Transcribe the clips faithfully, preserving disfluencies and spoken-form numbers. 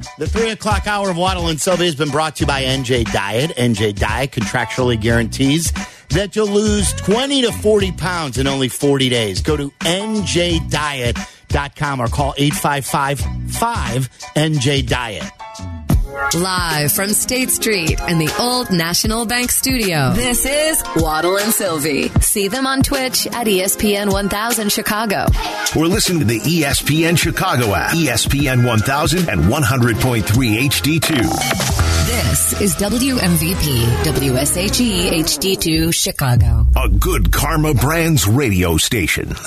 The three o'clock hour of Waddle and Sylvia has been brought to you by N J Diet. N J Diet contractually guarantees that you'll lose twenty to forty pounds in only forty days. Go to N J diet dot com or call eight five five, five N J diet. Live from State Street and the Old National Bank Studio, this is Waddle and Sylvie. See them on Twitch at E S P N one thousand Chicago. Or listen to the E S P N Chicago app, E S P N one thousand and one hundred point three H D two. This is W M V P, W S H E H D two Chicago. A Good Karma Brands radio station.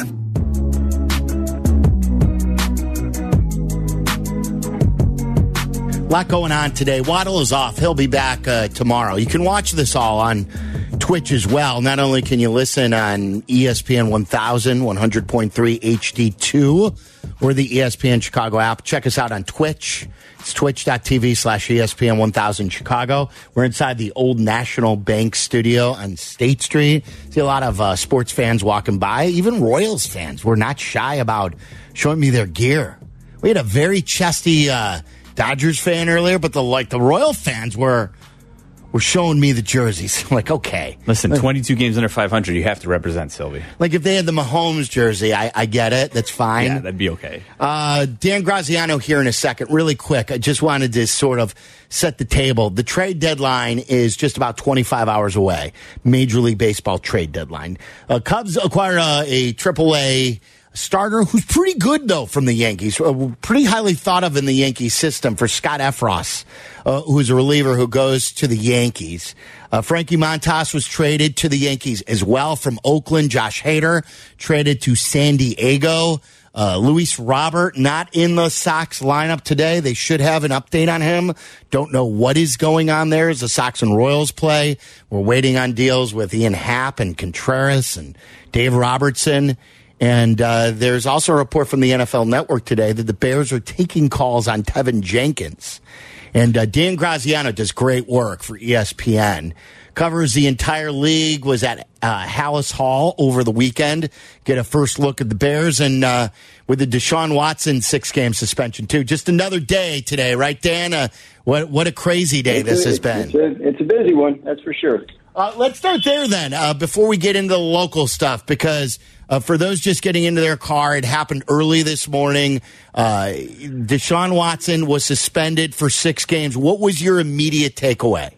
A lot going on today. Waddle is off. He'll be back uh, tomorrow. You can watch this all on Twitch as well. Not only can you listen on E S P N one thousand, one hundred point three H D two, or the E S P N Chicago app. Check us out on Twitch. It's twitch.tv slash ESPN 1000 Chicago. We're inside the Old National Bank Studio on State Street. See a lot of uh, sports fans walking by. Even Royals fans were not shy about showing me their gear. We had a very chesty uh, Dodgers fan earlier, but the like the Royal fans were were showing me the jerseys. I'm like, okay. Listen, twenty-two games under five hundred, you have to represent, Sylvie. Like if they had the Mahomes jersey, I, I get it. That's fine. Yeah, that'd be okay. Uh, Dan Graziano here in a second. Really quick, I just wanted to sort of set the table. The trade deadline is just about twenty-five hours away. Major League Baseball trade deadline. Uh, Cubs acquired uh, a triple A starter who's pretty good, though, from the Yankees. Uh, pretty highly thought of in the Yankee system for Scott Efros, uh, who's a reliever who goes to the Yankees. Uh, Frankie Montas was traded to the Yankees as well from Oakland. Josh Hader traded to San Diego. Uh, Luis Robert not in the Sox lineup today. They should have an update on him. Don't know what is going on there as the Sox and Royals play. We're waiting on deals with Ian Happ and Contreras and Dave Robertson. And uh, there's also a report from the N F L Network today that the Bears are taking calls on Tevin Jenkins. And uh, Dan Graziano does great work for E S P N. Covers the entire league, was at uh, Hallis Hall over the weekend. Get a first look at the Bears. And uh, with the Deshaun Watson six-game suspension, too. Just another day today, right, Dan? Uh, what, what a crazy day it's this a, has been. It's a, it's a busy one, that's for sure. Uh, let's start there then, uh, before we get into the local stuff, because uh, for those just getting into their car, it happened early this morning. Uh, Deshaun Watson was suspended for six games. What was your immediate takeaway?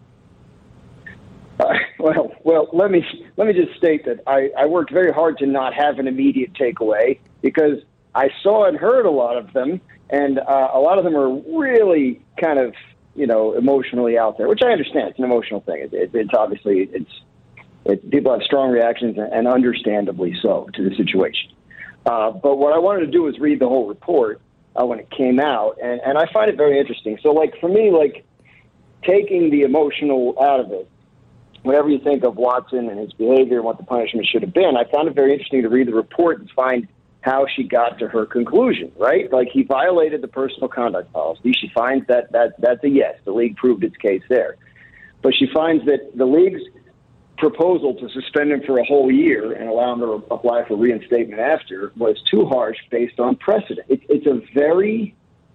Uh, well, well, let me let me just state that I, I worked very hard to not have an immediate takeaway because I saw and heard a lot of them, and uh, a lot of them are really kind of, you know, emotionally out there, which I understand. It's an emotional thing. It, it, it's obviously, it's, it, people have strong reactions, and understandably so, to the situation. Uh, but what I wanted to do was read the whole report uh, when it came out, and, and I find it very interesting. So, like, for me, like, taking the emotional out of it, whatever you think of Watson and his behavior and what the punishment should have been, I found it very interesting to read the report and find how she got to her conclusion, right? Like, he violated the personal conduct policy. She finds that, that that's a yes. The league proved its case there. But she finds that the league's proposal to suspend him for a whole year and allow him to re- apply for reinstatement after was too harsh based on precedent. It, it's a very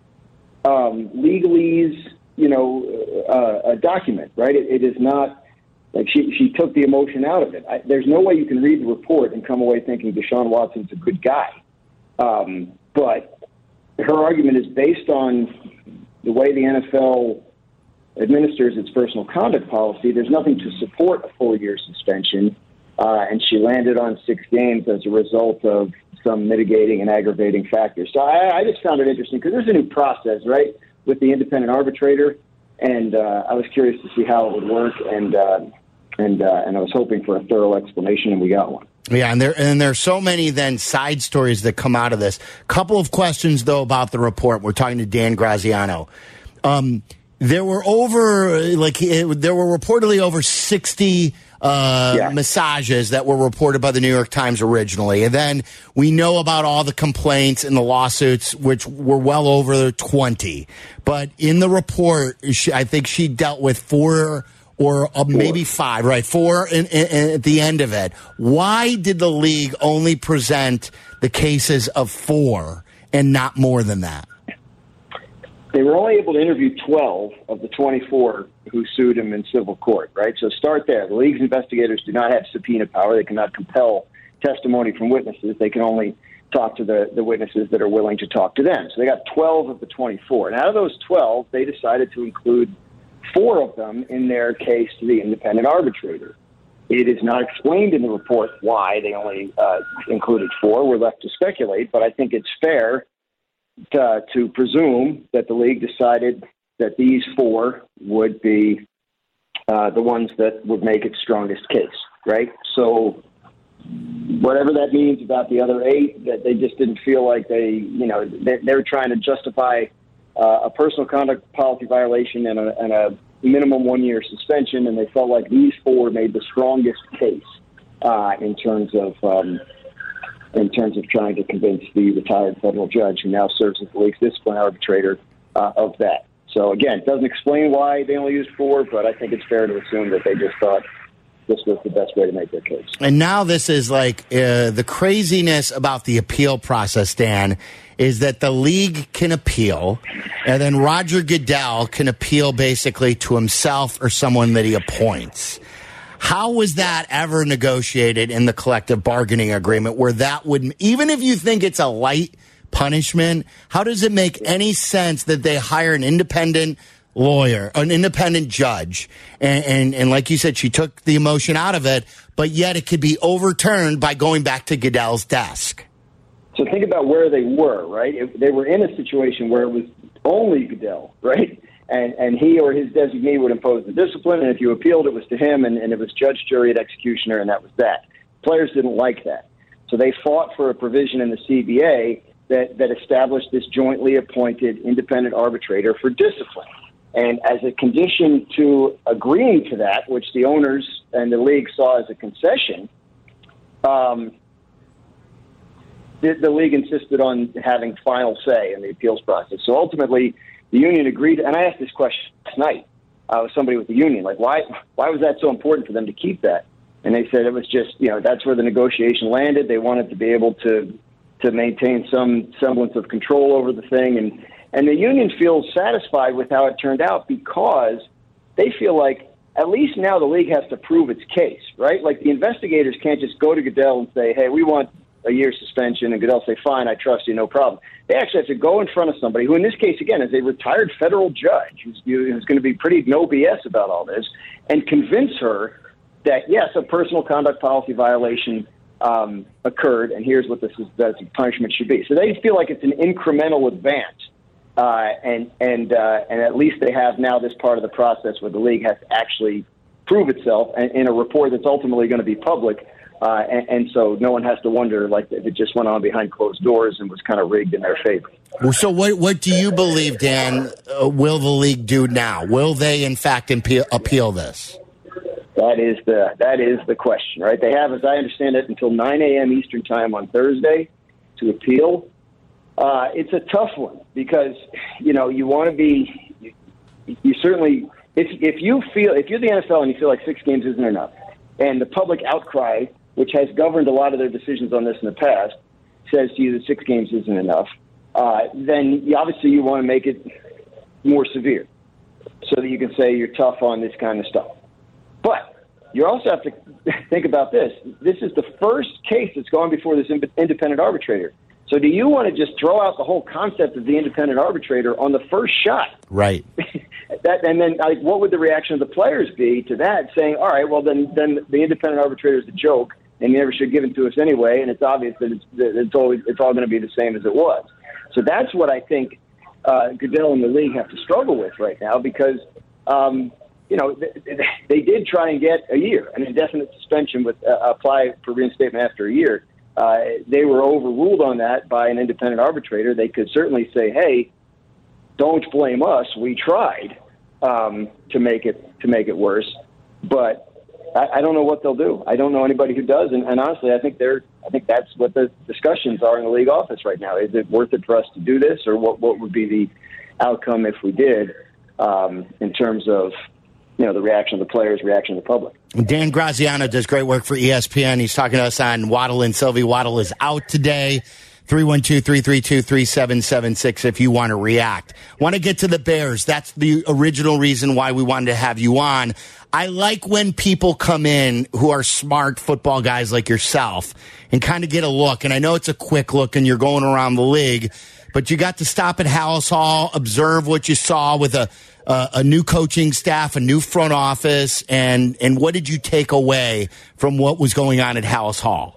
um, legalese, you know, uh, a document, right? It, it is not... Like, she, she took the emotion out of it. I, there's no way you can read the report and come away thinking Deshaun Watson's a good guy. Um, but her argument is based on the way the N F L administers its personal conduct policy. There's nothing to support a full year suspension, uh, and she landed on six games as a result of some mitigating and aggravating factors. So I, I just found it interesting because there's a new process, right, with the independent arbitrator, and uh, I was curious to see how it would work, and uh, And uh, and I was hoping for a thorough explanation, and we got one. Yeah, and there and there are so many then side stories that come out of this. Couple of questions though about the report. We're talking to Dan Graziano. Um, there were over like there were reportedly over sixty uh, yeah. massages that were reported by the New York Times originally, and then we know about all the complaints and the lawsuits, which were well over twenty. But in the report, she, I think she dealt with four. Or uh, maybe five, right? Four in, in, in, at the end of it. Why did the league only present the cases of four and not more than that? they were only able to interview twelve of the twenty-four who sued him in civil court, right? So start there. The league's investigators do not have subpoena power. They cannot compel testimony from witnesses. They can only talk to the, the witnesses that are willing to talk to them. So they got twelve of the twenty-four. And out of those twelve, they decided to include four of them in their case to the independent arbitrator. It is not explained in the report why they only uh, included four. We're left to speculate, but I think it's fair to, to presume that the league decided that these four would be uh, the ones that would make its strongest case, right? So whatever that means about the other eight, that they just didn't feel like they, you know, they, they're trying to justify uh, a personal conduct policy violation and a, and a minimum one-year suspension, and they felt like these four made the strongest case uh, in terms of um, in terms of trying to convince the retired federal judge who now serves as the league's discipline arbitrator uh, of that. So again, it doesn't explain why they only used four, but I think it's fair to assume that they just thought this was the best way to make their case. And now this is like uh, the craziness about the appeal process, Dan, is that the league can appeal, and then Roger Goodell can appeal basically to himself or someone that he appoints. How was that ever negotiated in the collective bargaining agreement where that would, even if you think it's a light punishment, how does it make any sense that they hire an independent lawyer, an independent judge, and, and, and like you said, she took the emotion out of it, but yet it could be overturned by going back to Goodell's desk? So think about where they were, right? If they were in a situation where it was only Goodell, right? And and he or his designee would impose the discipline, and if you appealed, it was to him, and, and it was judge, jury, and executioner, and that was that. Players didn't like that. So they fought for a provision in the C B A that, that established this jointly appointed independent arbitrator for discipline. And as a condition to agreeing to that, which the owners and the league saw as a concession, um, the, the league insisted on having final say in the appeals process. So ultimately, the union agreed, and I asked this question last night uh, with somebody with the union, like, why why was that so important for them to keep that? And they said it was just, you know, that's where the negotiation landed. They wanted to be able to to maintain some semblance of control over the thing. And, and the union feels satisfied with how it turned out because they feel like at least now the league has to prove its case, right? Like the investigators can't just go to Goodell and say, hey, we want a year suspension, and Goodell say, fine, I trust you, no problem. They actually have to go in front of somebody who, in this case, again, is a retired federal judge who's, who's going to be pretty no B S about all this, and convince her that, yes, a personal conduct policy violation um, occurred, and here's what this is, that punishment should be. So they feel like it's an incremental advance, uh, and and uh, and at least they have now this part of the process where the league has to actually prove itself in, in a report that's ultimately going to be public. Uh, and, and so no one has to wonder like if it just went on behind closed doors and was kind of rigged in their favor. So what what do you believe, Dan, uh, will the league do now? Will they, in fact, appeal, appeal this? That is the that is the question, right? They have, as I understand it, until nine a.m. Eastern time on Thursday to appeal. Uh, it's a tough one because, you know, you want to be you, you certainly if if you feel if you're the N F L and you feel like six games isn't enough, and the public outcry, which has governed a lot of their decisions on this in the past, says to you that six games isn't enough, uh, then you, obviously you want to make it more severe so that you can say you're tough on this kind of stuff. But you also have to think about this. This is the first case that's gone before this independent arbitrator. So do you want to just throw out the whole concept of the independent arbitrator on the first shot? Right. that, and then like, what would the reaction of the players be to that, saying, all right, well, then, then the independent arbitrator is a joke, and you never should give it to us anyway, and it's obvious that it's, that it's, always, it's all going to be the same as it was. So that's what I think uh, Goodell and the league have to struggle with right now because, um, you know, they, they did try and get a year, an indefinite suspension with uh, apply for reinstatement after a year. Uh, they were overruled on that by an independent arbitrator. They could certainly say, hey, don't blame us. We tried um, to make it to make it worse. But I, I don't know what they'll do. I don't know anybody who does. And, and honestly, I think they're I think that's what the discussions are in the league office right now. Is it worth it for us to do this, or what, what would be the outcome if we did um, in terms of, you know, the reaction of the players, reaction of the public. Dan Graziano does great work for E S P N. He's talking to us on Waddle and Sylvie. Waddle is out today. three one two, three three two, three seven seven six if you want to react. Want to get to the Bears. That's the original reason why we wanted to have you on. I like when people come in who are smart football guys like yourself and kind of get a look. And I know it's a quick look and you're going around the league, but you got to stop at Halas Hall, observe what you saw with a uh, a new coaching staff, a new front office, and, and what did you take away from what was going on at Halas Hall?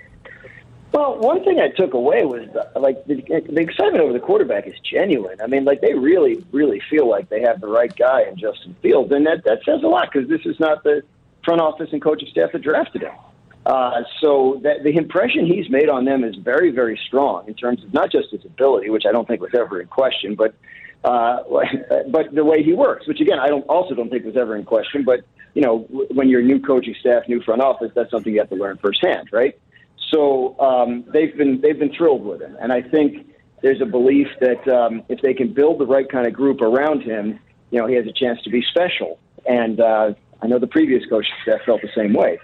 Well, one thing I took away was, the, like, the, the excitement over the quarterback is genuine. I mean, like, they really, really feel like they have the right guy in Justin Fields, and that, that says a lot because this is not the front office and coaching staff that drafted him. Uh, so that the impression he's made on them is very, very strong in terms of not just his ability, which I don't think was ever in question, but uh, but the way he works, which, again, I don't also don't think was ever in question. But, you know, when you're new coaching staff, new front office, that's something you have to learn firsthand, right? So um, they've been they've been thrilled with him, and I think there's a belief that um, if they can build the right kind of group around him, you know, he has a chance to be special. And uh, I know the previous coaching staff felt the same way.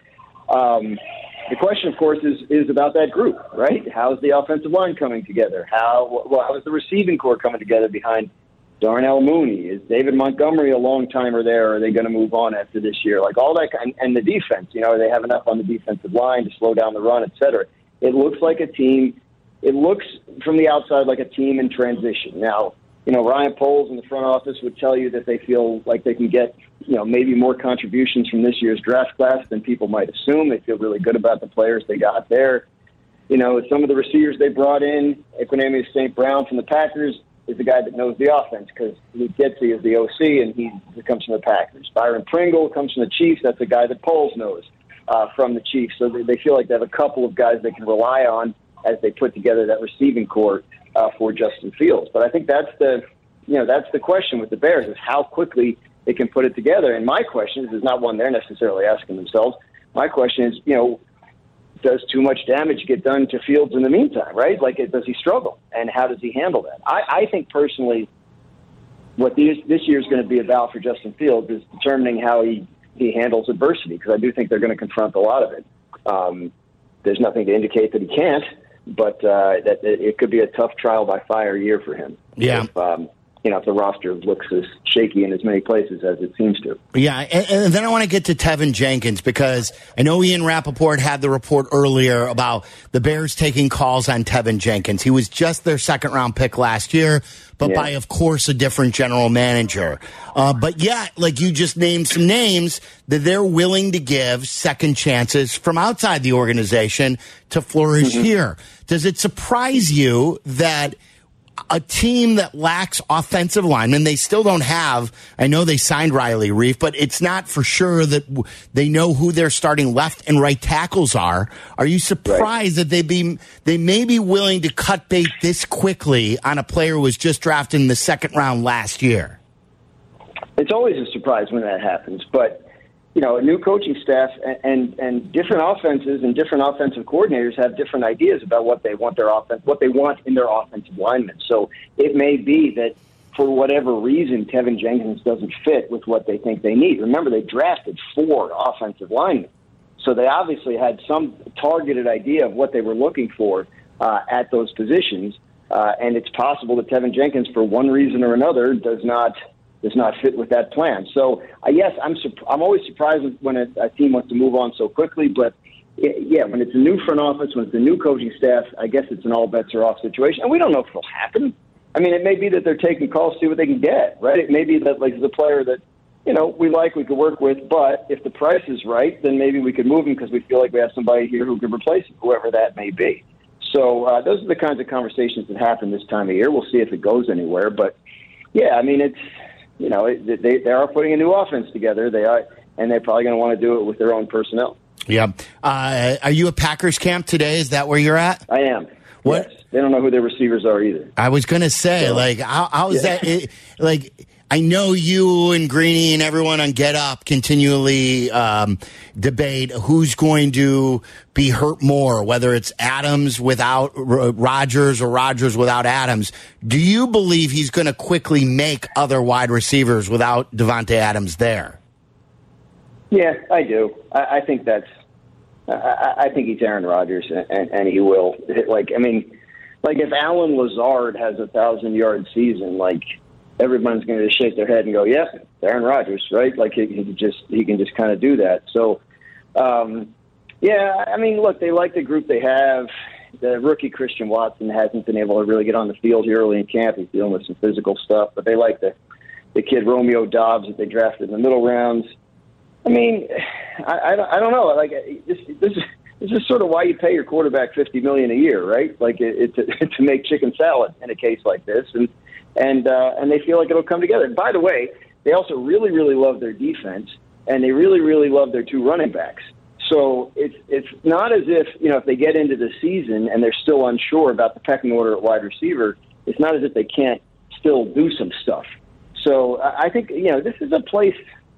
Um, the question, of course, is is about that group, right? How's the offensive line coming together? How well, how is the receiving core coming together behind Darnell Mooney? Is David Montgomery a long timer there? Or are they going to move on after this year? Like all that, and, and the defense, you know, they have enough on the defensive line to slow down the run, et cetera. It looks like a team. It looks from the outside like a team in transition. Now, you know, Ryan Poles in the front office would tell you that they feel like they can get, you know, maybe more contributions from this year's draft class than people might assume. They feel really good about the players they got there. You know, some of the receivers they brought in, Equanimeous Saint Brown from the Packers, is the guy that knows the offense because Luke Getsy is the O C and he, he comes from the Packers. Byron Pringle comes from the Chiefs. That's a guy that Poles knows uh, from the Chiefs. So they, they feel like they have a couple of guys they can rely on as they put together that receiving core uh, for Justin Fields. But I think that's the, you know, that's the question with the Bears is how quickly they can put it together. And my question is, is not one they're necessarily asking themselves. My question is, you know, does too much damage get done to Fields in the meantime, right? Like, does he struggle, and how does he handle that? I, I think personally what these, this year is going to be about for Justin Fields is determining how he, he handles adversity, because I do think they're going to confront a lot of it. Um, there's nothing to indicate that he can't, but uh, that it could be a tough trial by fire year for him. Yeah. If, um, you know, if the roster looks as shaky in as many places as it seems to. Yeah, and, and then I want to get to Tevin Jenkins because I know Ian Rappaport had the report earlier about the Bears taking calls on Tevin Jenkins. He was just their second-round pick last year, but yeah. by, of course, a different general manager. Uh, but yet, like you just named some names that they're willing to give second chances from outside the organization to flourish mm-hmm. here. Does it surprise you that a team that lacks offensive linemen, they still don't have, I know they signed Riley Reiff, but it's not for sure that they know who their starting left and right tackles are. Are you surprised right. that they be they may be willing to cut bait this quickly on a player who was just drafted in the second round last year? It's always a surprise when that happens, but you know, a new coaching staff and, and, and different offenses and different offensive coordinators have different ideas about what they want their offense, what they want in their offensive linemen. So it may be that for whatever reason, Tevin Jenkins doesn't fit with what they think they need. Remember, they drafted four offensive linemen. So they obviously had some targeted idea of what they were looking for uh, at those positions. Uh, and it's possible that Tevin Jenkins, for one reason or another, does not does not fit with that plan. So, uh, yes, I'm I'm always surprised when a, a team wants to move on so quickly. But, it, yeah, when it's a new front office, when it's a new coaching staff, I guess it's an all-bets-are-off situation. And we don't know if it'll happen. I mean, it may be that they're taking calls to see what they can get, right? It may be that, like, the player that, you know, we like, we could work with, but if the price is right, then maybe we could move him because we feel like we have somebody here who could replace him, whoever that may be. So uh, those are the kinds of conversations that happen this time of year. We'll see if it goes anywhere. But, yeah, I mean, it's, you know, it, they, they are putting a new offense together. They are, and they're probably going to want to do it with their own personnel. Yeah. Uh, are you at Packers camp today? Is that where you're at? I am. What? Yes. They don't know who their receivers are either. I was going to say, so, like, how, how is yeah. that? It, like, I know you and Greeny and everyone on Get Up continually um, debate who's going to be hurt more, whether it's Adams without Rodgers or Rodgers without Adams. Do you believe he's going to quickly make other wide receivers without Devontae Adams there? Yeah, I do. I, I think that's. I, I think he's Aaron Rodgers, and, and he will. Like, I mean, like if Alan Lazard has a thousand-yard season, like everyone's going to shake their head and go, "Yeah, Aaron Rodgers, right?" Like he, he just he can just kind of do that. So, um, yeah, I mean, look, they like the group they have. The rookie Christian Watson hasn't been able to really get on the field here early in camp. He's dealing with some physical stuff, but they like the the kid Romeo Dobbs that they drafted in the middle rounds. I mean, I, I, don't, I don't know. Like this, this is this is sort of why you pay your quarterback fifty million dollars a year, right? Like it, it, to, to make chicken salad in a case like this, and and uh, and they feel like it'll come together. And by the way, they also really, really love their defense, and they really, really love their two running backs. So it's it's not as if, you know, if they get into the season and they're still unsure about the pecking order at wide receiver, it's not as if they can't still do some stuff. So I think, you know, this is a place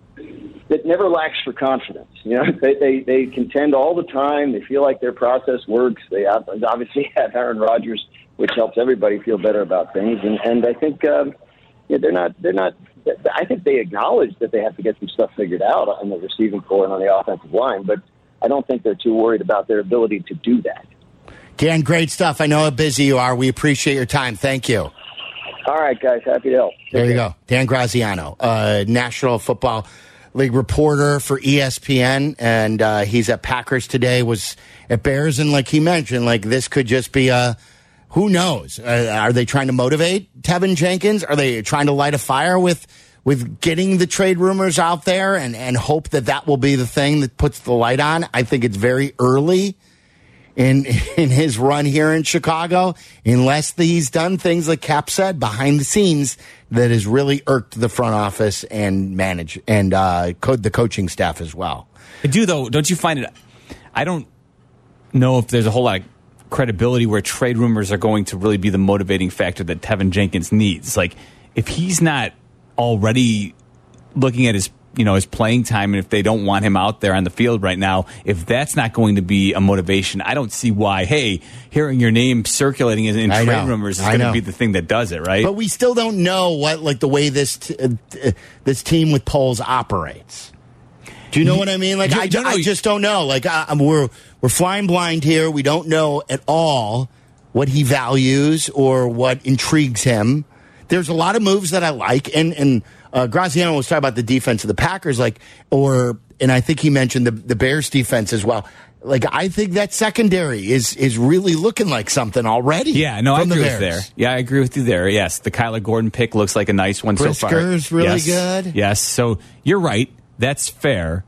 that never lacks for confidence. You know, they, they, they contend all the time. They feel like their process works. They obviously have Aaron Rodgers, which helps everybody feel better about things. And, and I think um, yeah, they're not they're not. I think they acknowledge that they have to get some stuff figured out on the receiving core and on the offensive line, but I don't think they're too worried about their ability to do that. Dan, great stuff. I know how busy you are. We appreciate your time. Thank you. All right, guys. Happy to help. Take there you care. go. Dan Graziano, uh, National Football League reporter for E S P N, and uh, he's at Packers today, was at Bears, and like he mentioned, like this could just be a, who knows? Uh, are they trying to motivate Tevin Jenkins? Are they trying to light a fire with with getting the trade rumors out there and, and hope that that will be the thing that puts the light on? I think it's very early in in his run here in Chicago, unless he's done things like Cap said behind the scenes that has really irked the front office and manage and uh, co- the coaching staff as well. I do, though. Don't you find it? I don't know if there's a whole lot of credibility where trade rumors are going to really be the motivating factor that Tevin Jenkins needs. Like, if he's not already looking at his, you know, his playing time, and if they don't want him out there on the field right now, if that's not going to be a motivation, I don't see why, hey, hearing your name circulating in, in trade know. rumors is I going to know. be the thing that does it, right? But we still don't know what, like, the way this t- uh, this team with polls operates. Do you know what I mean? Like, You- I, no, no, I you- just don't know. Like, I, I'm, we're we're flying blind here. We don't know at all what he values or what intrigues him. There's a lot of moves that I like, and and uh, Graziano was talking about the defense of the Packers, like, or and I think he mentioned the the Bears defense as well. Like, I think that secondary is is really looking like something already. Yeah, no, I from the agree with Bears. there. Yeah, I agree with you there. Yes, the Kyler Gordon pick looks like a nice one so far. Brisker's really Yes. good. Yes, so you're right. That's fair.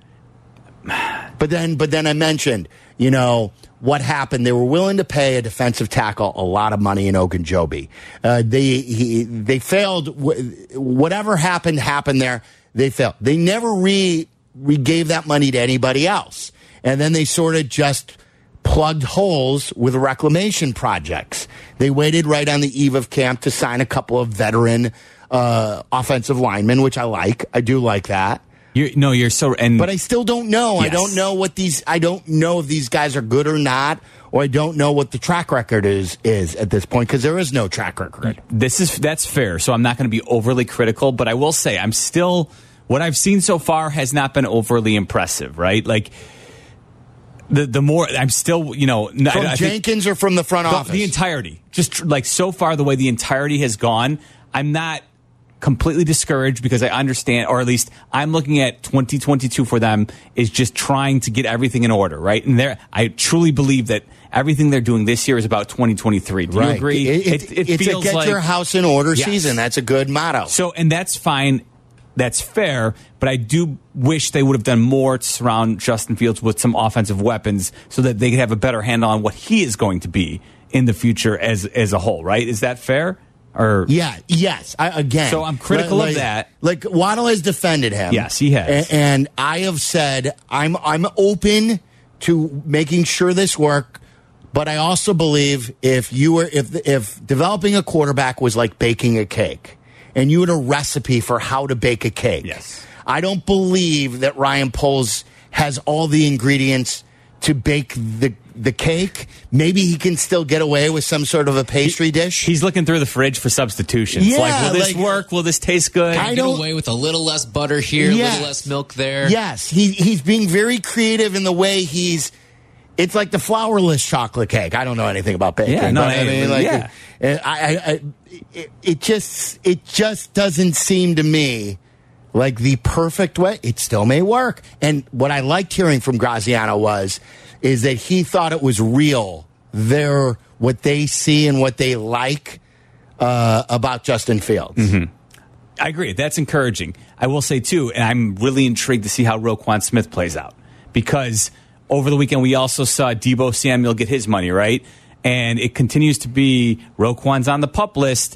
But then, but then I mentioned, you know, what happened. They were willing to pay a defensive tackle a lot of money in Ogunjobi. Uh, they he, they failed. Whatever happened happened there. They failed. They never re re gave that money to anybody else, and then they sort of just plugged holes with reclamation projects. They waited right on the eve of camp to sign a couple of veteran uh, offensive linemen, which I like. I do like that. You're, no, you're so. And But I still don't know. I Yes. don't know what these. I don't know if these guys are good or not, or I don't know what the track record is is at this point, because there is no track record. this is that's fair. So I'm not going to be overly critical, but I will say I'm still. What I've seen so far has not been overly impressive, right? Like the the more I'm still, you know, From I, I think Jenkins or from the front the, office? the entirety. Just tr- like so far, the way the entirety has gone, I'm not completely discouraged because I understand, or at least I'm looking at twenty twenty-two for them is just trying to get everything in order, right? And there, I truly believe that everything they're doing this year is about twenty twenty-three. Do you Right. agree? It, it, it it's feels a get like your house in order Yes. season. That's a good motto. so, and that's fine. That's fair, but I do wish they would have done more to surround Justin Fields with some offensive weapons so that they could have a better handle on what he is going to be in the future as as a whole, right? Is that fair? Or Yeah, yes. I, again, So I'm critical like, of that. Like Waddle has defended him. Yes, he has. A- and I have said I'm I'm open to making sure this work, but I also believe if you were if if developing a quarterback was like baking a cake, and you had a recipe for how to bake a cake. Yes. I don't believe that Ryan Poles has all the ingredients to bake the the cake. Maybe he can still get away with some sort of a pastry dish. he's looking through the fridge for substitutions. Yeah, like, will this like- work? Will this taste good? I Get don't- away with a little less butter here, a Yes. little less milk there. Yes, he he's being very creative in the way he's It's like the flourless chocolate cake. I don't know anything about baking. Yeah, no, but I mean, like, yeah. it, I, I, I, it, it just, it just doesn't seem to me like the perfect way. It still may work. And what I liked hearing from Graziano was, is that he thought it was real. Their what they see and what they like uh, about Justin Fields. Mm-hmm. I agree. That's encouraging. I will say, too, and I'm really intrigued to see how Roquan Smith plays out. Because over the weekend, we also saw Deebo Samuel get his money, right? And it continues to be Roquan's on the PUP list.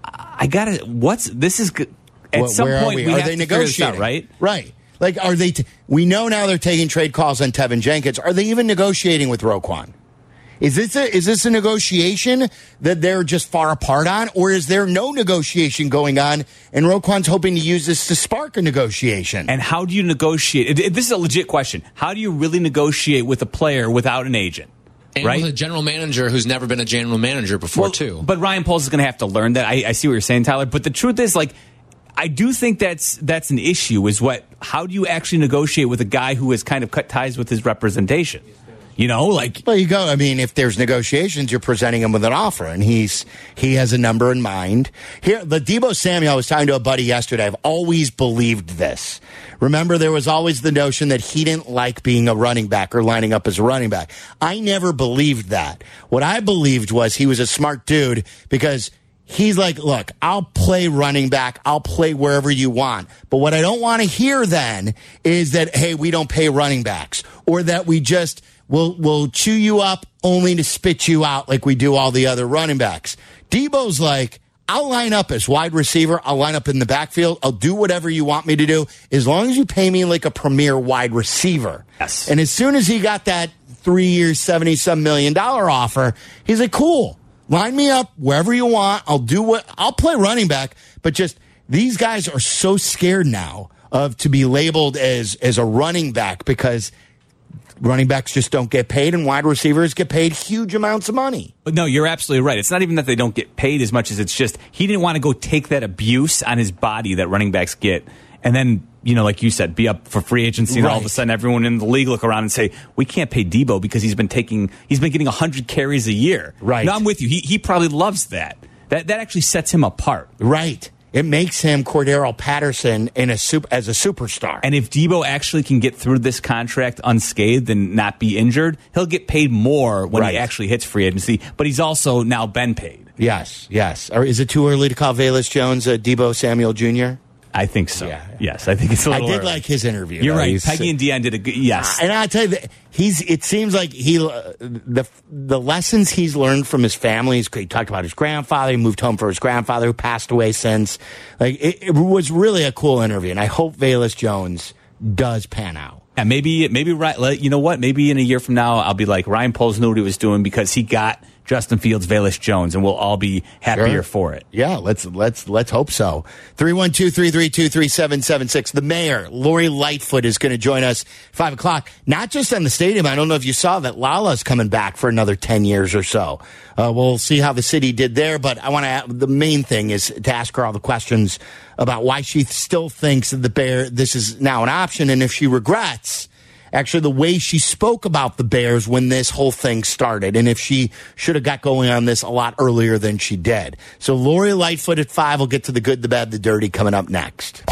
I got to, what's, this is, at Well, some where point, are we? we Are have they to figure this out, negotiating? right? Right. Like, are they, t- we know now they're taking trade calls on Tevin Jenkins. Are they even negotiating with Roquan? Is this a, is this a negotiation that they're just far apart on, or is there no negotiation going on and Roquan's hoping to use this to spark a negotiation? And how do you negotiate? It, it, this is a legit question. How do you really negotiate with a player without an agent? And right? with a general manager who's never been a general manager before, well, too. But Ryan Poles is going to have to learn that. I, I see what you're saying, Tyler. But the truth is, like, I do think that's that's an issue. Is what? How do you actually negotiate with a guy who has kind of cut ties with his representation? You know, like, well, you go. I mean, if there's negotiations, you're presenting him with an offer, and he's he has a number in mind. Here, the Deebo Samuel. I was talking to a buddy yesterday. I've always believed this. Remember, there was always the notion that he didn't like being a running back or lining up as a running back. I never believed that. What I believed was he was a smart dude because he's like, look, I'll play running back. I'll play wherever you want. But what I don't want to hear then is that, hey, we don't pay running backs, or that we just will will chew you up only to spit you out like we do all the other running backs. Deebo's like, I'll line up as wide receiver. I'll line up in the backfield. I'll do whatever you want me to do as long as you pay me like a premier wide receiver. Yes. And as soon as he got that three years, seventy-some million dollar offer, he's like, cool. Line me up wherever you want. I'll do what I'll play running back. But just these guys are so scared now of to be labeled as as a running back because running backs just don't get paid and wide receivers get paid huge amounts of money. But no, you're absolutely right. It's not even that they don't get paid as much as it's just he didn't want to go take that abuse on his body that running backs get. And then, you know, like you said, be up for free agency, and right. all of a sudden everyone in the league look around and say, we can't pay Deebo because he's been taking, he's been getting one hundred carries a year. Right. No, I'm with you. He he probably loves that. That that actually sets him apart. Right. It makes him Cordero Patterson in a super, as a superstar. And if Deebo actually can get through this contract unscathed and not be injured, he'll get paid more when right. he actually hits free agency. But he's also now been paid. Yes, yes. Or is it too early to call Velus Jones a Deebo Samuel Junior? I think so. Yeah. Yes, I think it's a I little did early. like his interview. You're though. right. He's- Peggy and Dion did a good, yes. And I'll tell you that he's. It seems like he uh, the the lessons he's learned from his family. He's, he talked about his grandfather. He moved home for his grandfather who passed away since. Like it, it was really a cool interview, and I hope Velus Jones does pan out. Yeah, maybe, maybe right. You know what? Maybe in a year from now, I'll be like Ryan Poles knew what he was doing because he got Justin Fields, Velus Jones, and we'll all be happier Sure. for it. Yeah, let's let's let's hope so. three one two, three three two, three seven seven six. The mayor, Lori Lightfoot, is going to join us five o'clock. Not just on the stadium. I don't know if you saw that Lala's coming back for another ten years or so. Uh, we'll see how the city did there, but I want to. The main thing is to ask her all the questions about why she still thinks that the Bear this is now an option, and if she regrets. Actually, the way she spoke about the Bears when this whole thing started, and if she should have got going on this a lot earlier than she did. So Lori Lightfoot at five. We'll get to the good, the bad, the dirty coming up next.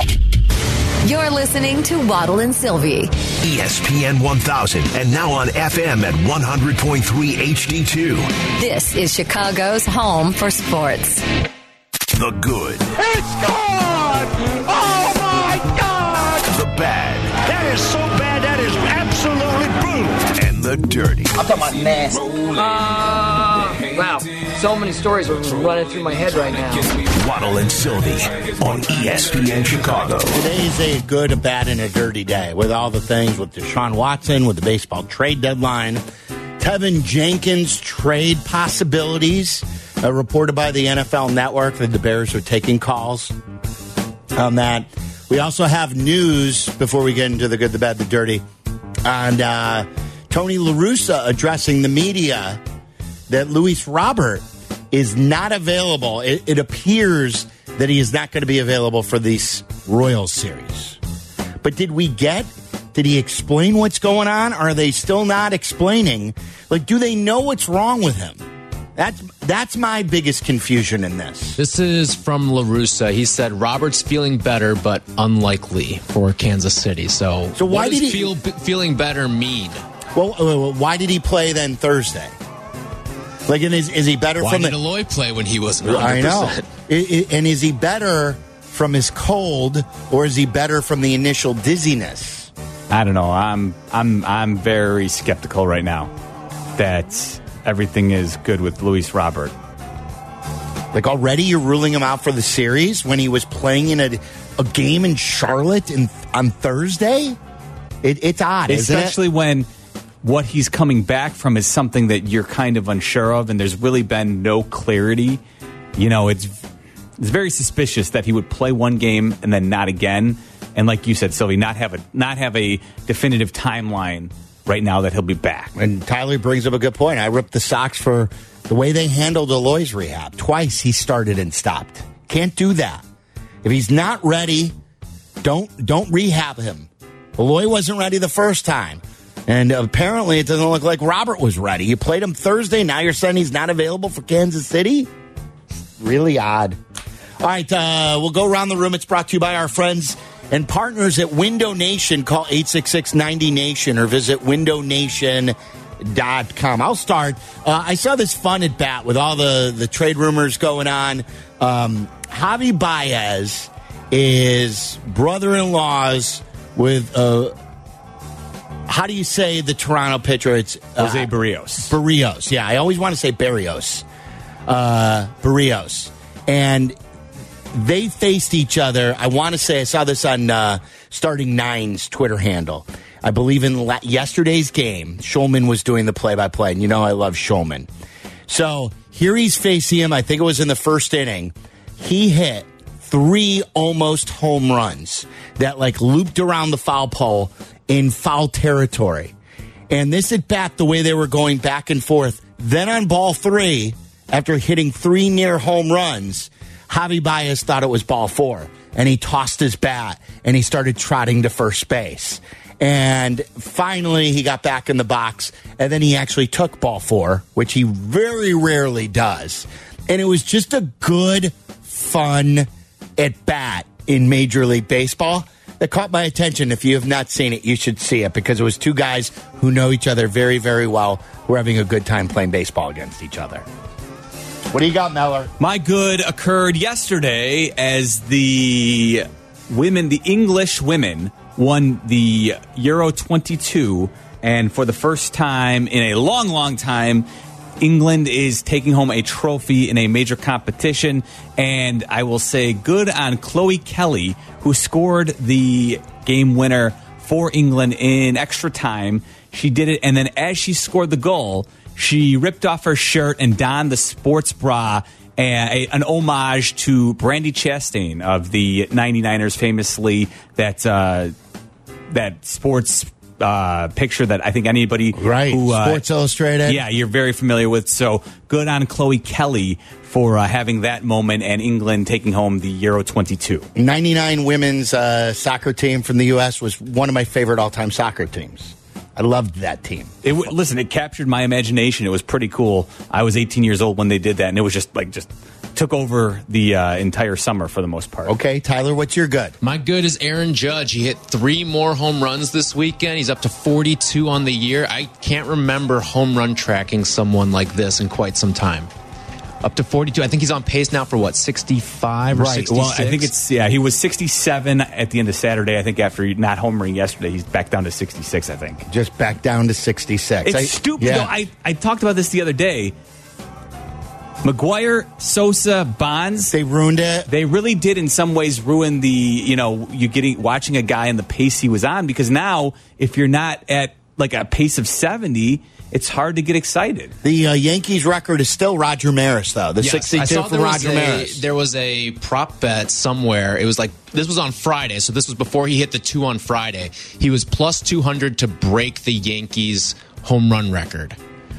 You're listening to Waddle and Sylvie. E S P N one thousand and now on F M at one hundred point three H D two. This is Chicago's home for sports. The good. It's gone! Oh, my God! The bad. That is so bad, that is absolutely brutal. And the dirty. I'm talking about nasty. Uh, wow. So many stories are running through my head right now. Waddle and Sylvie on E S P N Chicago. Today's a good, a bad, and a dirty day with all the things with Deshaun Watson, with the baseball trade deadline, Tevin Jenkins trade possibilities, uh, reported by the N F L Network that the Bears are taking calls on that. We also have news before we get into the good, the bad, the dirty, on uh, Tony La Russa addressing the media that Luis Robert is not available. It, it appears that he is not going to be available for this Royals series. But did we get Did he explain what's going on? Are they still not explaining? Like, do they know what's wrong with him? That's that's my biggest confusion in this. This is from La Russa. He said Robert's feeling better, but unlikely for Kansas City. So, so why what did does he feel, feeling better mean? Well, uh, why did he play then Thursday? Like, and is is he better why from did the? Eloy play when he wasn't one hundred percent? I know. I, I, and is he better from his cold, or is he better from the initial dizziness? I don't know. I'm I'm I'm very skeptical right now that everything is good with Luis Robert. Like, already you're ruling him out for the series when he was playing in a, a game in Charlotte in, on Thursday? It, it's odd, especially isn't it? when what he's coming back from is something that you're kind of unsure of, and there's really been no clarity. You know, it's it's very suspicious that he would play one game and then not again, and like you said, Sylvie, not have a not have a definitive timeline right now that he'll be back. And Tyler brings up a good point. I ripped the Sox for the way they handled Eloy's rehab. Twice he started and stopped. Can't do that. If he's not ready, don't don't rehab him. Eloy wasn't ready the first time. And apparently it doesn't look like Robert was ready. You played him Thursday. Now you're saying he's not available for Kansas City? Really odd. All right, uh, we'll go around the room. It's brought to you by our friends and partners at Window Nation. Call eight six six, ninety nation or visit window nation dot com. I'll start. Uh, I saw this fun at bat with all the, the trade rumors going on. Um, Javi Baez is brother-in-laws with, uh, how do you say the Toronto pitcher? It's uh, Jose Barrios. Barrios, yeah. I always want to say Barrios. Uh, Barrios. And they faced each other. I want to say I saw this on uh, Starting Nine's Twitter handle. I believe in la- yesterday's game, Shulman was doing the play-by-play, and you know I love Shulman. So here he's facing him. I think it was in the first inning. He hit three almost home runs that like looped around the foul pole in foul territory. And this at bat, the way they were going back and forth, then on ball three, after hitting three near home runs, Javi Baez thought it was ball four, and he tossed his bat, and he started trotting to first base. And finally, he got back in the box, and then he actually took ball four, which he very rarely does. And it was just a good, fun at-bat in Major League Baseball that caught my attention. If you have not seen it, you should see it, because it was two guys who know each other very, very well, who are having a good time playing baseball against each other. What do you got, Meller? My good occurred yesterday as the women, the English women, won the Euro twenty-two, and for the first time in a long, long time, England is taking home a trophy in a major competition. And I will say good on Chloe Kelly, who scored the game winner for England in extra time. She did it, and then as she scored the goal, she ripped off her shirt and donned the sports bra, a, an homage to Brandi Chastain of the ninety-niners, famously that uh, that sports uh, picture that I think anybody right who, uh, Sports Illustrated, yeah, you're very familiar with. So good on Chloe Kelly for uh, having that moment and England taking home the Euro twenty-two. ninety-nine women's uh, soccer team from the U S was one of my favorite all-time soccer teams. I loved that team. It w- listen, it captured my imagination. It was pretty cool. I was eighteen years old when they did that, and it was just like just took over the uh, entire summer for the most part. Okay, Tyler, what's your good? My good is Aaron Judge. He hit three more home runs this weekend. He's up to forty-two on the year. I can't remember home run tracking someone like this in quite some time. Up to forty-two. I think he's on pace now for what, sixty-five or right. sixty-six? Well, I think it's, yeah, he was sixty-seven at the end of Saturday. I think after not homering yesterday, he's back down to sixty-six, I think. Just back down to sixty-six. It's I, stupid, yeah. though. I, I talked about this the other day. McGuire, Sosa, Bonds. They ruined it. They really did in some ways ruin the, you know, you getting watching a guy and the pace he was on, because now if you're not at like a pace of seventy, it's hard to get excited. The uh, Yankees record is still Roger Maris, though. The yes, sixty-two I saw from there Roger was a, Maris. There was a prop bet somewhere. It was like, this was on Friday, so this was before he hit the two on Friday. He was plus two hundred to break the Yankees home run record.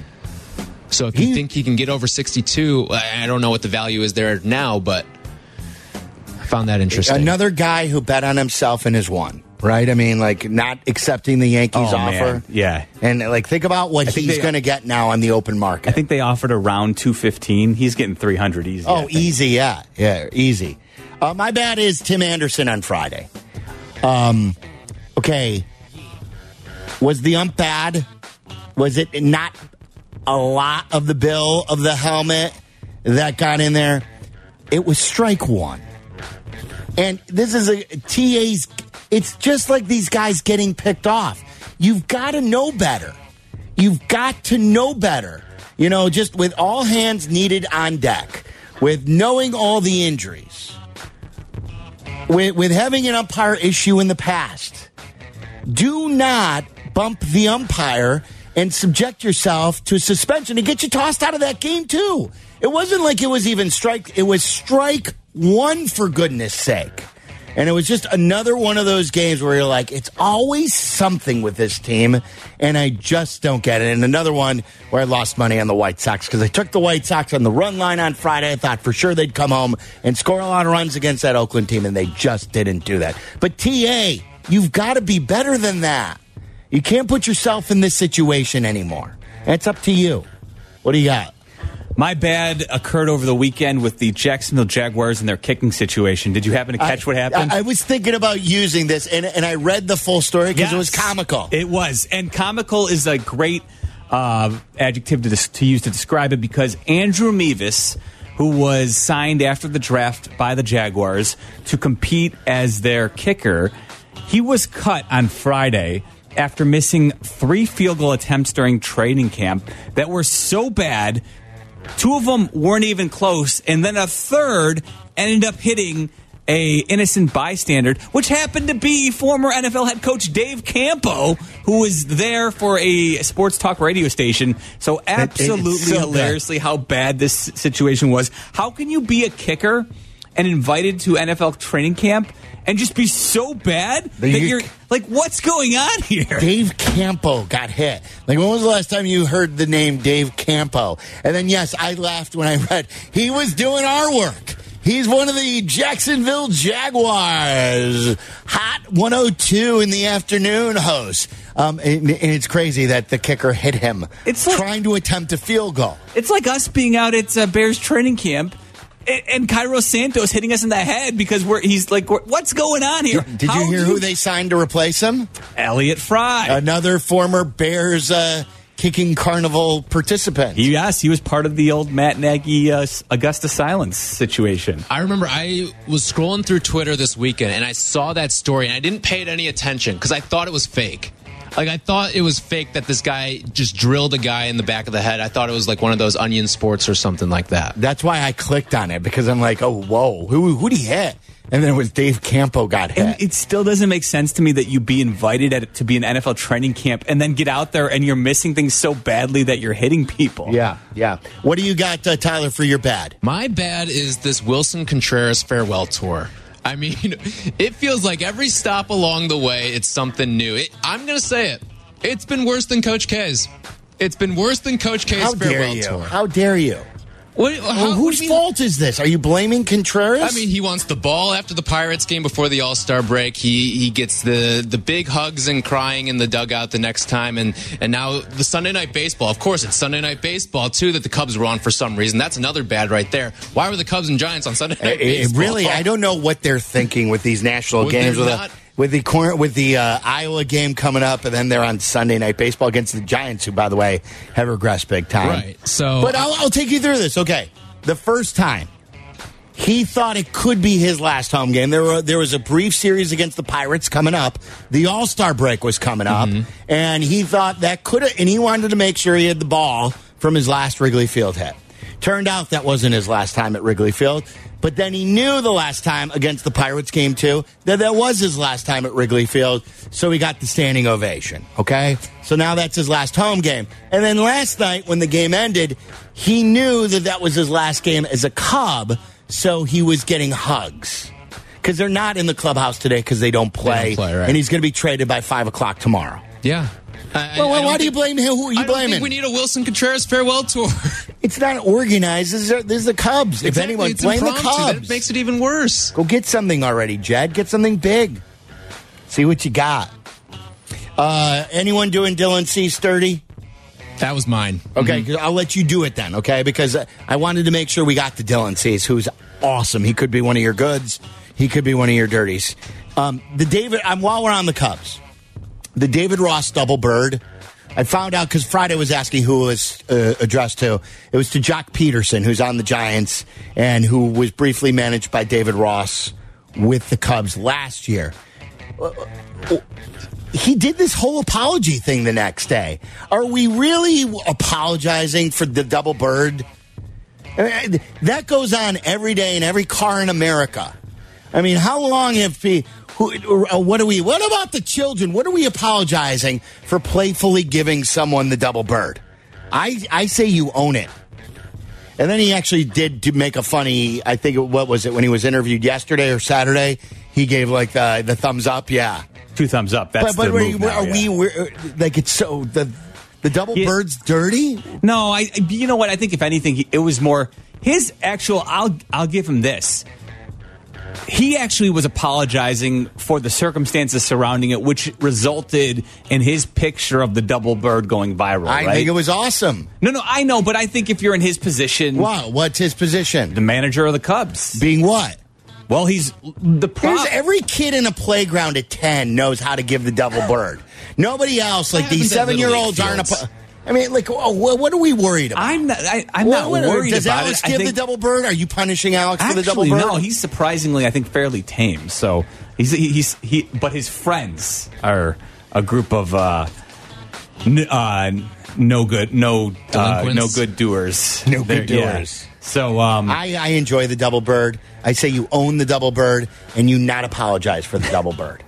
So if you He- think he can get over sixty-two, I don't know what the value is there now, but I found that interesting. Another guy who bet on himself and has won. right? I mean, like not accepting the Yankees Oh, offer. man. Yeah. And like think about what I think he's they- going to get now on the open market. I think they offered around two fifteen. He's getting three hundred easy. I Oh, think. easy, yeah. Yeah, easy. Uh, my bad is Tim Anderson on Friday. Um, okay. Was the ump bad? Was it not a lot of the bill of the helmet that got in there? It was strike one. And this is a T A's, it's just like these guys getting picked off. You've got to know better. You've got to know better. You know, just with all hands needed on deck, with knowing all the injuries, with, with having an umpire issue in the past, do not bump the umpire and subject yourself to a suspension and get you tossed out of that game, too. It wasn't like it was even strike. It was strike one, for goodness sake. And it was just another one of those games where you're like, it's always something with this team, and I just don't get it. And another one where I lost money on the White Sox because I took the White Sox on the run line on Friday. I thought for sure they'd come home and score a lot of runs against that Oakland team, and they just didn't do that. But T A, you've got to be better than that. You can't put yourself in this situation anymore. It's up to you. What do you got? My bad occurred over the weekend with the Jacksonville Jaguars and their kicking situation. Did you happen to catch I, what happened? I, I was thinking about using this, and, and I read the full story because Yes. it was comical. It was. And comical is a great uh, adjective to, dis- to use to describe it because Andrew Mevis, who was signed after the draft by the Jaguars to compete as their kicker, he was cut on Friday after missing three field goal attempts during training camp that were so bad. Two of them weren't even close, and then a third ended up hitting a innocent bystander, which happened to be former N F L head coach Dave Campo, who was there for a sports talk radio station. So absolutely so hilariously how bad this situation was. How can you be a kicker and invited to N F L training camp and just be so bad that You- you're like, what's going on here? Dave Campo got hit. Like, when was the last time you heard the name Dave Campo? And then, yes, I laughed when I read he was doing our work. He's one of the Jacksonville Jaguars. Hot one oh two in the afternoon host. Um, and, and it's crazy that the kicker hit him It's like- trying to attempt a field goal. It's like us being out at uh, Bears training camp and, and Cairo Santos hitting us in the head because we're he's like, what's going on here? Did How you hear do who they signed to replace him? Elliot Fry. Another former Bears uh, kicking carnival participant. He, yes, he was part of the old Matt Nagy uh, Augusta Silence situation. I remember I was scrolling through Twitter this weekend and I saw that story and I didn't pay it any attention because I thought it was fake. Like, I thought it was fake that this guy just drilled a guy in the back of the head. I thought it was like one of those Onion Sports or something like that. That's why I clicked on it, because I'm like, oh, whoa, who who'd he hit? And then it was Dave Campo got hit. And it still doesn't make sense to me that you be invited at, to be an N F L training camp and then get out there and you're missing things so badly that you're hitting people. yeah, yeah. What do you got, uh, Tyler, for your bad? My bad is this Wilson Contreras farewell tour. I mean, it feels like every stop along the way, it's something new. It, I'm going to say it. It's been worse than Coach K's. It's been worse than Coach K's How dare farewell you? tour. How dare you? What, how, Well, what whose do you mean? fault is this? Are you blaming Contreras? I mean, he wants the ball after the Pirates game before the All-Star break. He he gets the, the big hugs and crying in the dugout the next time. And, and now the Sunday Night Baseball. Of course, it's Sunday Night Baseball, too, that the Cubs were on for some reason. That's another bad right there. Why were the Cubs and Giants on Sunday Night It- it Baseball? really, I don't know what they're thinking with these national Well, games. they're With, not- the, with the corner, with the uh, Iowa game coming up, and then they're on Sunday Night Baseball against the Giants, who, by the way, have regressed big time. Right. So, But I'll, I'll take you through this. Okay. The first time he thought it could be his last home game. There were there was a brief series against the Pirates coming up. The All-Star break was coming up, Mm-hmm. and he thought that could have, and he wanted to make sure he had the ball from his last Wrigley Field hit. Turned out that wasn't his last time at Wrigley Field, but then he knew the last time against the Pirates game two that that was his last time at Wrigley Field, so he got the standing ovation, okay? So now that's his last home game. And then last night when the game ended, he knew that that was his last game as a Cub, so he was getting hugs. Because they're not in the clubhouse today because they don't play, don't play, right. and he's going to be traded by five o'clock tomorrow. yeah. I, Well, I- I why don't do you think- blame him? Who are you I don't blaming? think we need a Wilson Contreras farewell tour. It's not organized. This is, this is the Cubs. If Exactly, anyone, it's blame the impromptu. Cubs. That makes it even worse. Go get something already, Jed. Get something big. See what you got. Uh, anyone doing Dylan C. Sturdy? That was mine. Okay, mm-hmm. I'll let you do it then, okay? Because I wanted to make sure we got to Dylan Cease, who's awesome. He could be one of your goods. He could be one of your dirties. Um, the David, um, while we're on the Cubs, the David Ross double bird, I found out because Friday was asking who it was uh, addressed to. It was to Jock Peterson, who's on the Giants and who was briefly managed by David Ross with the Cubs last year. He did this whole apology thing the next day. Are we really apologizing for the double bird? That goes on every day in every car in America. I mean, how long have we... Who, what are we... What about the children? What are we apologizing for playfully giving someone the double bird? I, I say you own it. And then he actually did to make a funny... I think, what was it, when he was interviewed yesterday or Saturday? He gave, like, the, the thumbs up, yeah. Two thumbs up. That's but, but the move now, are yeah. we we're, like it's so the the double yeah. bird's dirty? No, I. You know what? I think if anything, he, it was more his actual. I'll I'll give him this. He actually was apologizing for the circumstances surrounding it, which resulted in his picture of the double bird going viral. I right? think it was awesome. No, no, I know, but I think if you're in his position, wow, what's his position? The manager of the Cubs, being what? Well, he's the problem. Every kid in a playground at ten knows how to give the double bird. Nobody else, like these seven-year-olds, aren't. A, I mean, like, oh, what are we worried about? I'm not. I, I'm what, not what, worried does about Alex it. give I think, the double bird? Are you punishing Alex actually, for the double bird? No, he's surprisingly, I think, fairly tame. So he's he's he. But his friends are a group of uh, n- uh, no good, no uh, no good doers. No They're, good doers. Yeah. So um, I, I enjoy the double bird. I say you own the double bird and you not apologize for the double bird.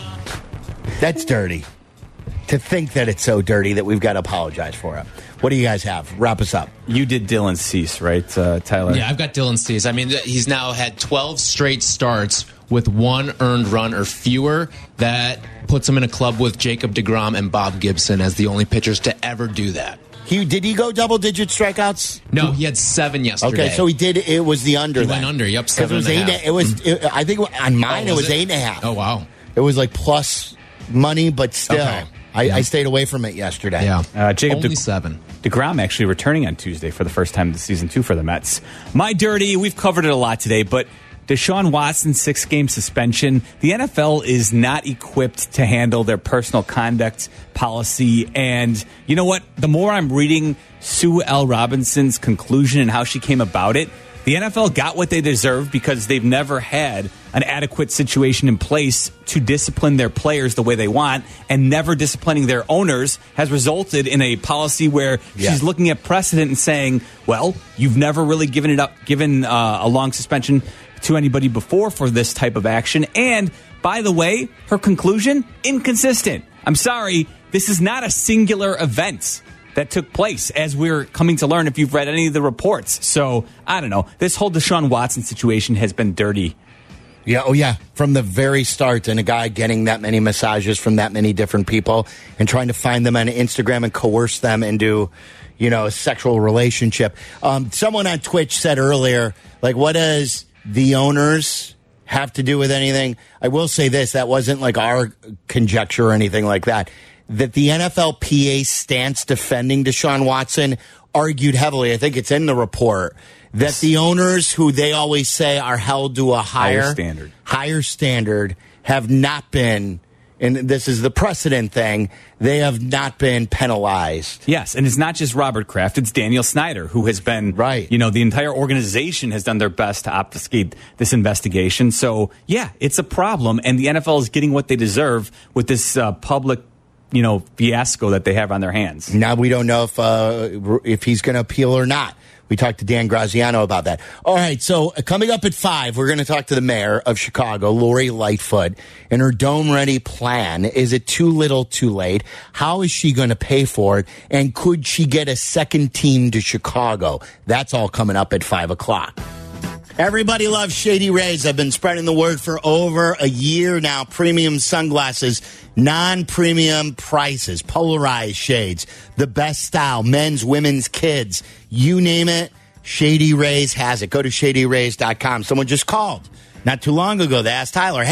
That's dirty. To think that it's so dirty that we've got to apologize for it. What do you guys have? Wrap us up. You did Dylan Cease, right, uh, Tyler? Yeah, I've got Dylan Cease. I mean, he's now had twelve straight starts with one earned run or fewer. That puts him in a club with Jacob deGrom and Bob Gibson as the only pitchers to ever do that. He did he go double digit strikeouts? No, he had seven yesterday. Okay, so he did. It was the under. He then. went under. Yep, seven it was and a eight. half. It was. It, I think on mine oh, it was it? eight and a half. Oh wow! It was like plus money, but still, okay. I, yeah. I stayed away from it yesterday. Yeah, uh, Jacob only De- seven. DeGrom actually returning on Tuesday for the first time this season two for the Mets. My dirty. We've covered it a lot today, but Deshaun Watson's six-game suspension, the N F L is not equipped to handle their personal conduct policy. And you know what? The more I'm reading Sue L. Robinson's conclusion and how she came about it, the N F L got what they deserve because they've never had an adequate situation in place to discipline their players the way they want, and never disciplining their owners has resulted in a policy where yeah. she's looking at precedent and saying, well, you've never really given it up, given uh, a long suspension to anybody before for this type of action. And by the way, her conclusion, inconsistent. I'm sorry, this is not a singular event that took place, as we're coming to learn if you've read any of the reports. So, I don't know. This whole Deshaun Watson situation has been dirty. Yeah, oh yeah, from the very start, and a guy getting that many massages from that many different people and trying to find them on Instagram and coerce them into, you know, a sexual relationship. Um, someone on Twitch said earlier, like, what does the owners have to do with anything? I will say this, that wasn't like our conjecture or anything like that. That the N F L P A stance defending Deshaun Watson argued heavily, I think it's in the report, that the owners who they always say are held to a higher, higher standard, higher standard have not been, and this is the precedent thing, they have not been penalized. Yes, and it's not just Robert Kraft, it's Daniel Snyder, who has been, right. You know, the entire organization has done their best to obfuscate this investigation. So, yeah, it's a problem, and the N F L is getting what they deserve with this uh, public, you know, fiasco that they have on their hands. Now we don't know if uh, if he's going to appeal or not. We talked to Dan Graziano about that. All right, so uh, coming up at five, we're going to talk to the mayor of Chicago, Lori Lightfoot, and her dome-ready plan. Is it too little, too late? How is she going to pay for it? And could she get a second team to Chicago? That's all coming up at five o'clock. Everybody loves Shady Rays. I've been spreading the word for over a year now. Premium sunglasses, non-premium prices, polarized shades, the best style, men's, women's, kids, you name it, Shady Rays has it. Go to shady rays dot com. Someone just called not too long ago. They asked Tyler, hey,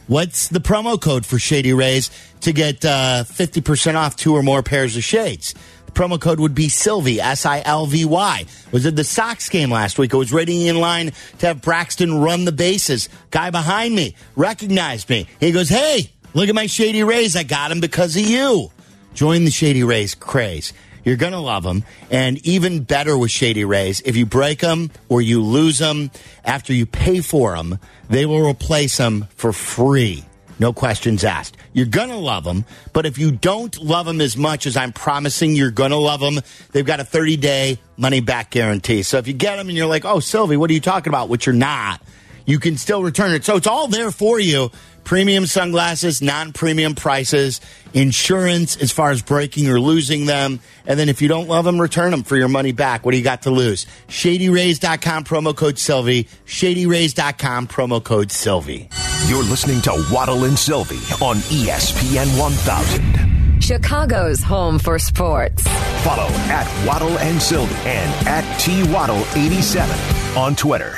What's the promo code for Shady Rays to get uh, fifty percent off two or more pairs of shades? The promo code would be Silvy, S I L V Y. Was at the Sox game last week. I was waiting in line to have Braxton run the bases. Guy behind me recognized me. He goes, hey, look at my Shady Rays. I got them because of you. Join the Shady Rays craze. You're going to love them. And even better with Shady Rays, if you break them or you lose them, after you pay for them, they will replace them for free. No questions asked. You're going to love them. But if you don't love them as much as I'm promising you're going to love them, they've got a thirty-day money-back guarantee. So if you get them and you're like, oh, Sylvie, what are you talking about? Which you're not. You can still return it. So it's all there for you. Premium sunglasses, non-premium prices, insurance as far as breaking or losing them. And then if you don't love them, return them for your money back. What do you got to lose? Shady Rays dot com, promo code Sylvie. Shady Rays dot com, promo code Sylvie. You're listening to Waddle and Sylvie on E S P N one thousand. Chicago's home for sports. Follow at Waddle and Sylvie and at T Waddle eighty-seven on Twitter.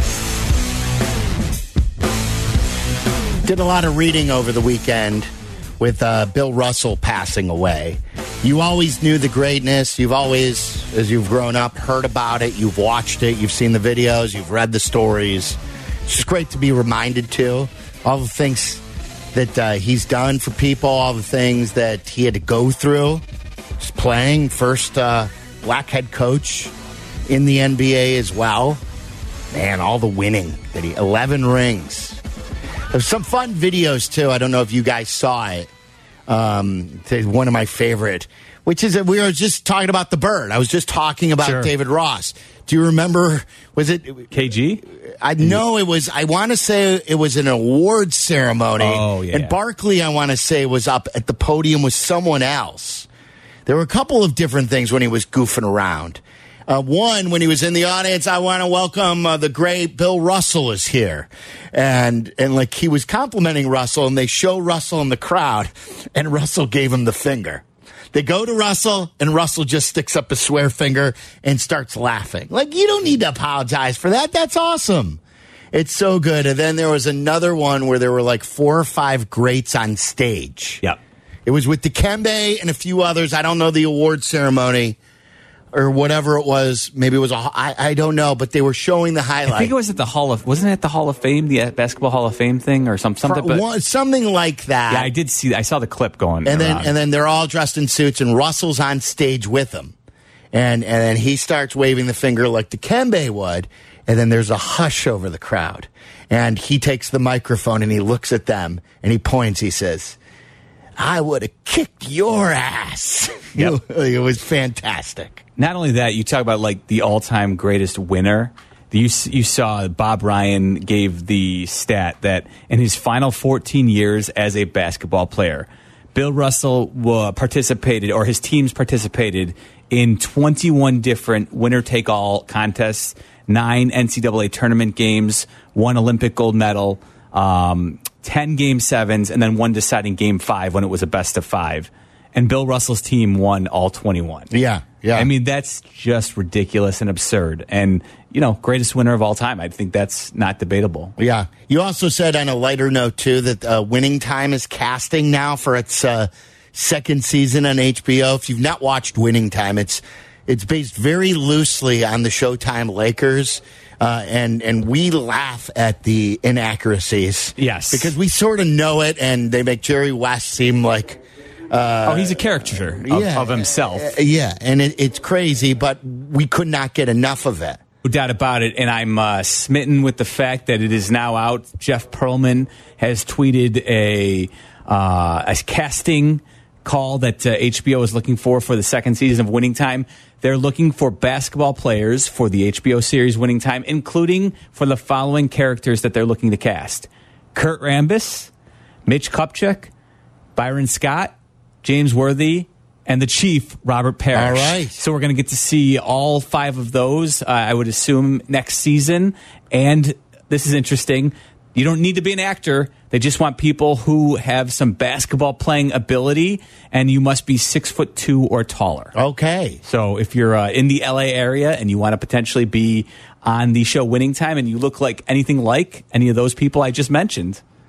Did a lot of reading over the weekend with uh, Bill Russell passing away. You always knew the greatness. You've always, as you've grown up, heard about it. You've watched it. You've seen the videos. You've read the stories. It's just great to be reminded, too. All the things that uh, he's done for people, all the things that he had to go through. Just playing, first uh, black head coach in the N B A as well. Man, all the winning that he, eleven rings. There's some fun videos, too. I don't know if you guys saw it. Um, one of my favorite, which is that we were just talking about the bird. I was just talking about Sure. David Ross. Do you remember, was it? K G? I know it was, I want to say it was an awards ceremony. Oh, yeah. And Barkley, I want to say, was up at the podium with someone else. There were a couple of different things when he was goofing around. Uh, one, when he was in the audience, I want to welcome uh, the great Bill Russell is here. And, and like he was complimenting Russell, and they show Russell in the crowd, and Russell gave him the finger. They go to Russell, and Russell just sticks up a swear finger and starts laughing. Like, you don't need to apologize for that. That's awesome. It's so good. And then there was another one where there were like four or five greats on stage. Yep. It was with Dikembe and a few others. I don't know the award ceremony or whatever it was. Maybe it was a, I, I don't know, but they were showing the highlight. I think it was at the Hall of, wasn't it at the Hall of Fame, the Basketball Hall of Fame thing or some, something? For, one, something like that. Yeah, I did see, I saw the clip going and then around. and then they're all dressed in suits, and Russell's on stage with them, and and then he starts waving the finger like Dikembe would, and then there's a hush over the crowd, and he takes the microphone and he looks at them and he points. He says, "I would have kicked your ass." Yep. It was fantastic. Not only that, you talk about like the all-time greatest winner. You you saw Bob Ryan gave the stat that in his final fourteen years as a basketball player, Bill Russell uh, participated, or his teams participated in twenty-one different winner-take-all contests, nine N C double A tournament games, one Olympic gold medal, um, ten game sevens, and then one deciding game five when it was a best of five. And Bill Russell's team won all twenty-one. Yeah, yeah. I mean, that's just ridiculous and absurd. And, you know, greatest winner of all time. I think that's not debatable. Yeah. You also said on a lighter note, too, that uh, Winning Time is casting now for its uh, second season on H B O. If you've not watched Winning Time, it's it's based very loosely on the Showtime Lakers. Uh, and, and we laugh at the inaccuracies. Yes. Because we sort of know it, and they make Jerry West seem like... Uh, oh, he's a caricature of, yeah, of himself. Uh, yeah, and it, it's crazy, but we could not get enough of it. No doubt about it, and I'm uh, smitten with the fact that it is now out. Jeff Pearlman has tweeted a, uh, a casting call that uh, H B O is looking for for the second season of Winning Time. They're looking for basketball players for the H B O series Winning Time, including for the following characters that they're looking to cast: Kurt Rambis, Mitch Kupchak, Byron Scott, James Worthy, and the Chief, Robert Parrish. All right. So we're going to get to see all five of those, uh, I would assume, next season. And this is interesting. You don't need to be an actor. They just want people who have some basketball playing ability, and you must be six foot two or taller. Okay. So if you're uh, in the L A area and you want to potentially be on the show Winning Time and you look like anything like any of those people I just mentioned,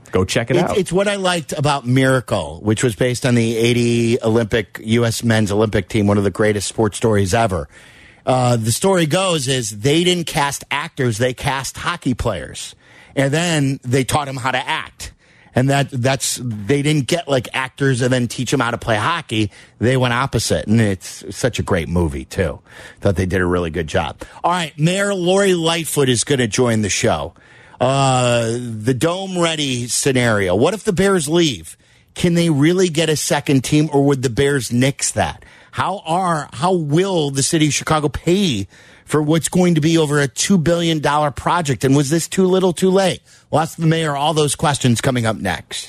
Go check it it's, out. It's what I liked about Miracle, which was based on the eighty Olympic U S men's Olympic team, one of the greatest sports stories ever. Uh, the story goes is they didn't cast actors, they cast hockey players. And then they taught them how to act. And that that's they didn't get like actors and then teach them how to play hockey. They went opposite. And it's such a great movie, too. Thought they did a really good job. All right, Mayor Lori Lightfoot is going to join the show. Uh, the dome ready scenario. What if the Bears leave? Can they really get a second team, or would the Bears nix that? How are how will the city of Chicago pay for what's going to be over a two billion dollars project? And was this too little, too late? Well, that's the mayor. All those questions coming up next.